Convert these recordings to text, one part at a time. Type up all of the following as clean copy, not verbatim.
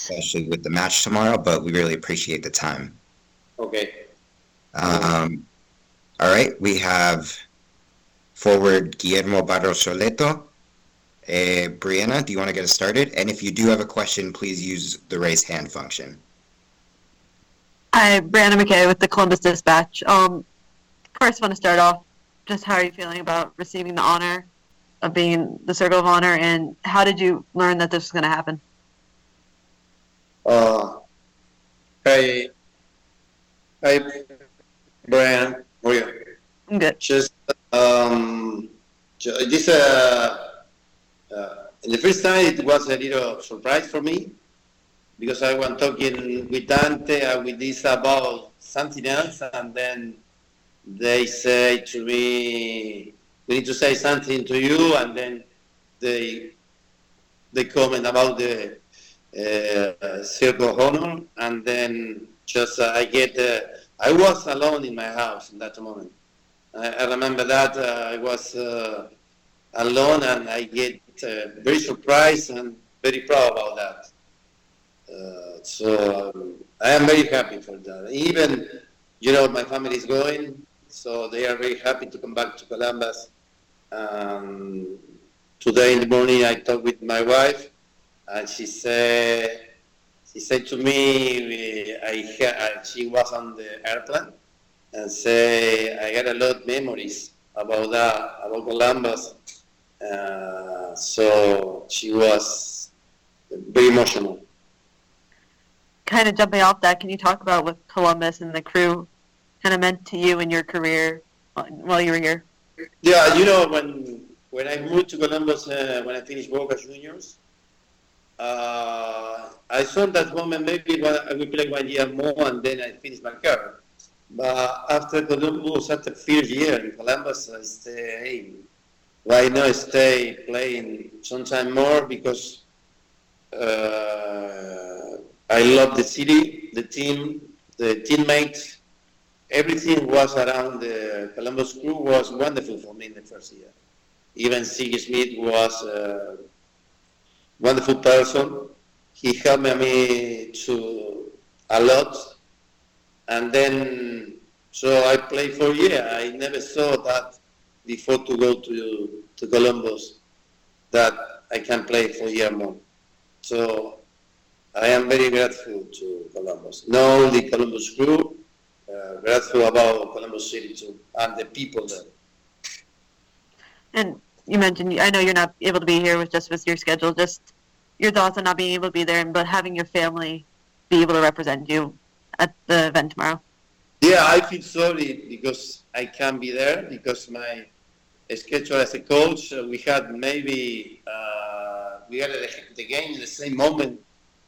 especially with the match tomorrow, but we really appreciate the time. Okay. All right, we have forward Guillermo Barros Soleto. Brianna, do you want to get us started? And if you do have a question, please use the raise hand function. Hi, Brianna McKay with the Columbus Dispatch. First, I want to start off, just how are you feeling about receiving the honor of being in the Circle of Honor, and how did you learn that this was going to happen? Hi, Brian. How are you? I'm good. Just this the first time it was a little surprise for me because I was talking with Dante and with this about something else, and then they say to me, "We need to say something to you," and then they comment about the Circle of Honor, and then just I was alone in my house in that moment. I remember that I was alone, and I get very surprised and very proud about that. So I am very happy for that. Even, my family is going, so they are very happy to come back to Columbus. Today in the morning I talked with my wife, and she said to me, she was on the airplane, and say I got a lot of memories about that, about Columbus. So she was very emotional. Kind of jumping off that, can you talk about what Columbus and the crew kind of meant to you in your career while you were here? Yeah, when I moved to Columbus, when I finished Boca Juniors, I saw that moment maybe I will play 1 year more and then I finish my career. But after Columbus, after first year in Columbus, I say, hey, why not stay playing sometime more? Because I love the city, the team, the teammates. Everything was around the Columbus crew was wonderful for me in the first year. Even Siggy Smith was a wonderful person. He helped me to a lot. And then, so I played for a year. I never saw that before to go to Columbus, that I can play for a year more. So I am very grateful to Columbus. Not only Columbus crew, grateful about Columbus City too, and the people there. And you mentioned, I know you're not able to be here with your schedule, just your thoughts on not being able to be there, but having your family be able to represent you at the event tomorrow. Yeah, I feel sorry because I can't be there because my schedule as a coach, we had maybe we had the game in the same moment.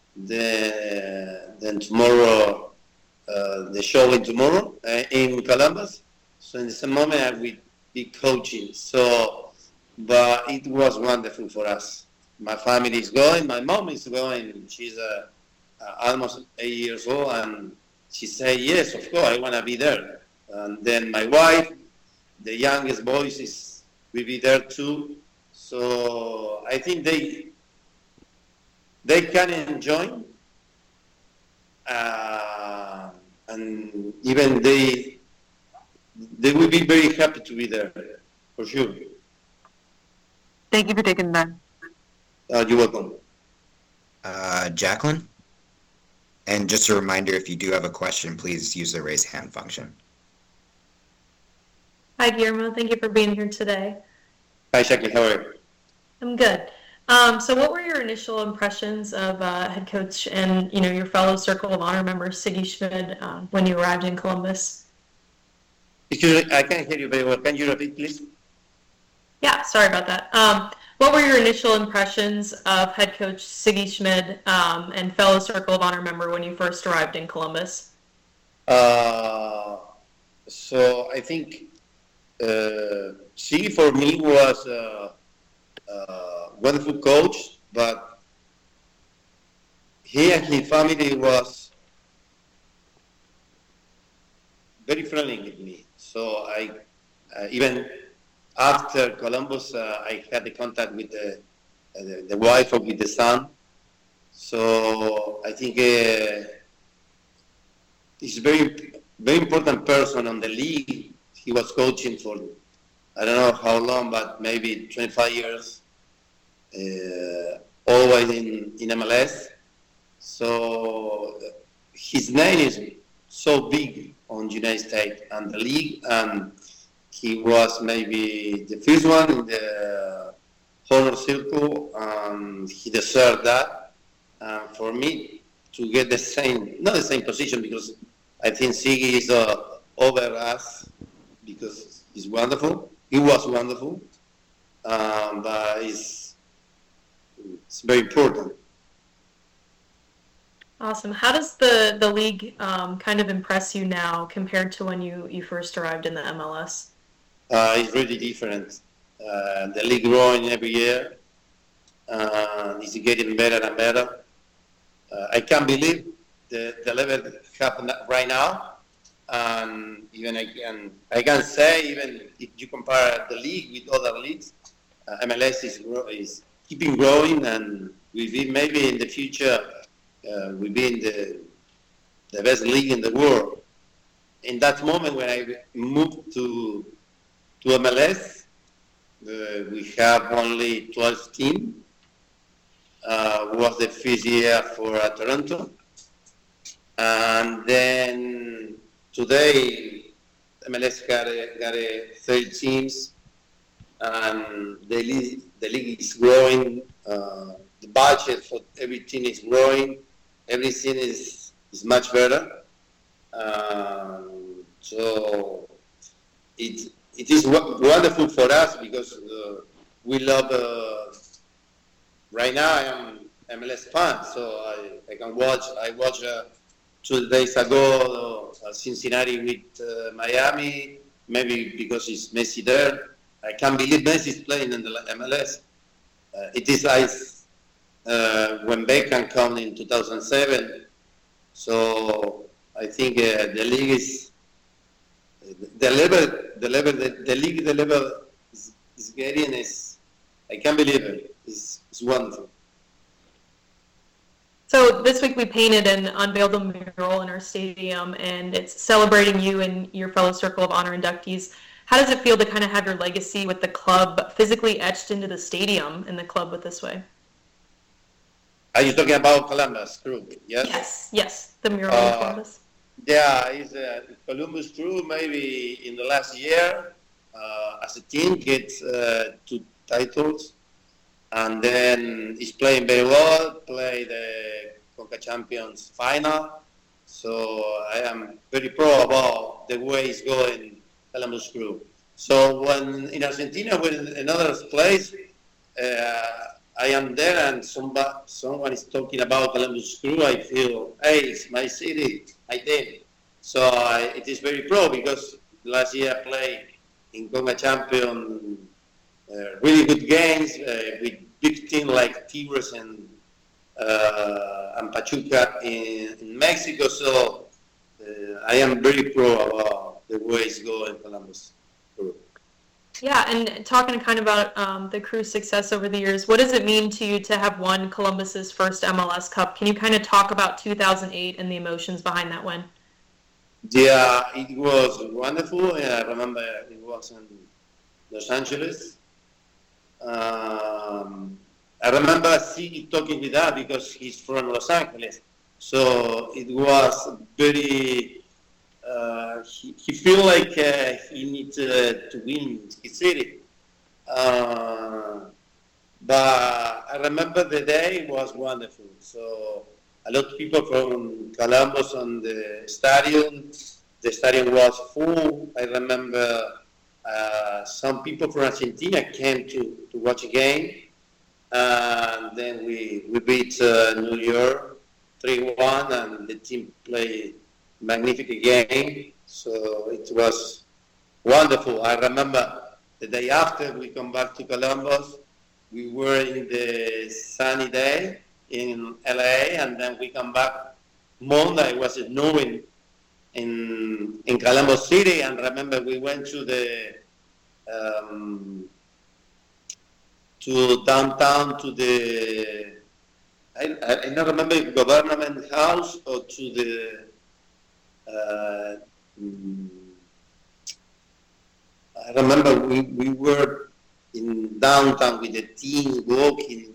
Then tomorrow, the show in tomorrow in Columbus. So in the same moment, I will be coaching. So, but it was wonderful for us. My family is going. My mom is going. She's almost 8 years old, and she said, "Yes, of course, I want to be there." And then my wife, the youngest boys, will be there too. So I think they can enjoy, and even they will be very happy to be there, for sure. Thank you for taking the time. You're welcome. Jacqueline? And just a reminder, if you do have a question, please use the raise hand function. Hi, Guillermo. Thank you for being here today. Hi, Jacqueline. How are you? I'm good. So what were your initial impressions of head coach and, your fellow Circle of Honor member, Siggy Schmid, when you arrived in Columbus? Excuse me, I can't hear you very well. Can you repeat, please? Yeah, sorry about that. What were your initial impressions of head coach Siggy Schmid and fellow Circle of Honor member when you first arrived in Columbus? So I think Siggy for me was a wonderful coach, but he and his family was very friendly with me. So I even after Columbus, I had the contact with the wife or with the son. So I think he's a very, very important person on the league. He was coaching for, I don't know how long, but maybe 25 years, always in MLS. So his name is so big on United States and the league, and he was maybe the first one in the honor circle, and he deserved that. For me to get the same, not the same position, because I think Siggy is over us because he's wonderful. He was wonderful, but it's very important. Awesome. How does the league kind of impress you now compared to when you first arrived in the MLS? It's really different. The league growing every year. It's getting better and better. I can't believe the level happened right now. And even I can say, even if you compare the league with other leagues, MLS is keeping growing, and we'll be maybe in the future we'll be in the best league in the world. In that moment when I moved to MLS, we have only 12 teams. Was the first year for Toronto, and then today MLS got a 30 teams, and the league is growing. The budget for every team is growing. Everything is much better. So it is wonderful for us because we love. Right now, I am MLS fan, so I can watch. I watched 2 days ago Cincinnati with Miami, maybe because it's Messi there. I can't believe Messi is playing in the MLS. It is like when Beckham came in 2007. So I think the league is the level is getting is. I can't believe it. It's wonderful. So this week we painted and unveiled a mural in our stadium, and it's celebrating you and your fellow Circle of Honor inductees. How does it feel to kind of have your legacy with the club physically etched into the stadium in the club with this way? Are you talking about Columbus Crew? Yes. Yes, the mural in Columbus. Yeah, it's Columbus Crew. Maybe in the last year, as a team, gets 2 titles. And then he's playing very well, play the Conca Champions final. So I am very proud about the way it's going, Columbus Crew. So when in Argentina, when in other place, I am there and someone is talking about Columbus Crew, I feel, hey, it's my city, I did. So it is very proud because last year I played in Conca Champions, really good games with big teams like Tigres and Pachuca in Mexico. So I am very proud about the way it's going in Columbus. Yeah, and talking kind of about the Crew's success over the years, what does it mean to you to have won Columbus's first MLS Cup? Can you kind of talk about 2008 and the emotions behind that win? Yeah, it was wonderful. I remember it was in Los Angeles. I remember Siggy talking with that because he's from Los Angeles. So it was very, he feel like he needed to win his city. But I remember the day was wonderful. So a lot of people from Columbus on the stadium. The stadium was full. I remember some people from Argentina came to watch a game. And then we beat New York 3-1, and the team played a magnificent game. So it was wonderful. I remember the day after we come back to Columbus, we were in the sunny day in LA, and then we come back Monday. It was snowing in Columbus City, and remember we went to the to downtown to the I don't remember if government house or to the I remember we were in downtown with the team walking.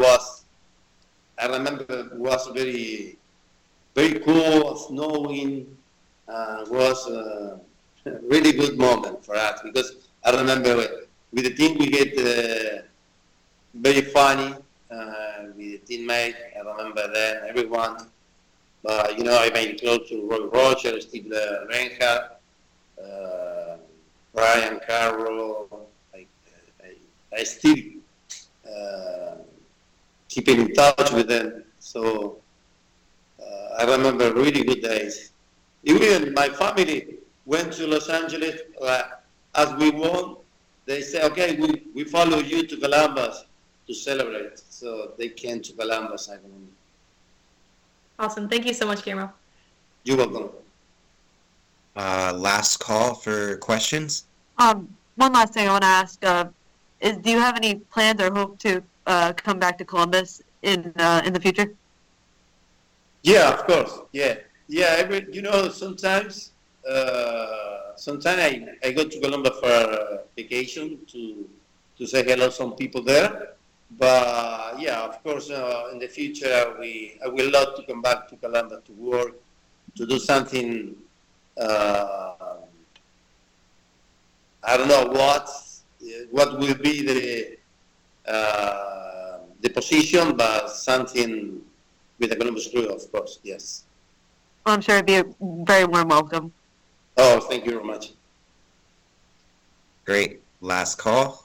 I remember it was very, very cool, snowing. Was a really good moment for us because I remember with the team we get very funny with the teammate. I remember then everyone. But I made close to Roy Roger, Steve Reinhardt, Brian Carroll. I still keep in touch with them. So I remember really good days. Even my family went to Los Angeles as we won. They say, okay, we follow you to Columbus to celebrate. So they came to Columbus, I remember. Awesome. Thank you so much, Guillermo. You're welcome. Last call for questions. One last thing I want to ask is, do you have any plans or hope to come back to Columbus in the future? Yeah, of course. Yeah. Sometimes I go to Columbus for vacation to say hello to some people there. But yeah, of course, in the future, I will love to come back to Columbus to work, to do something. I don't know what will be the position, but something with the Columbus Crew, of course. Yes. Well, I'm sure it'd be a very warm welcome. Oh, thank you very much. Great. Last call.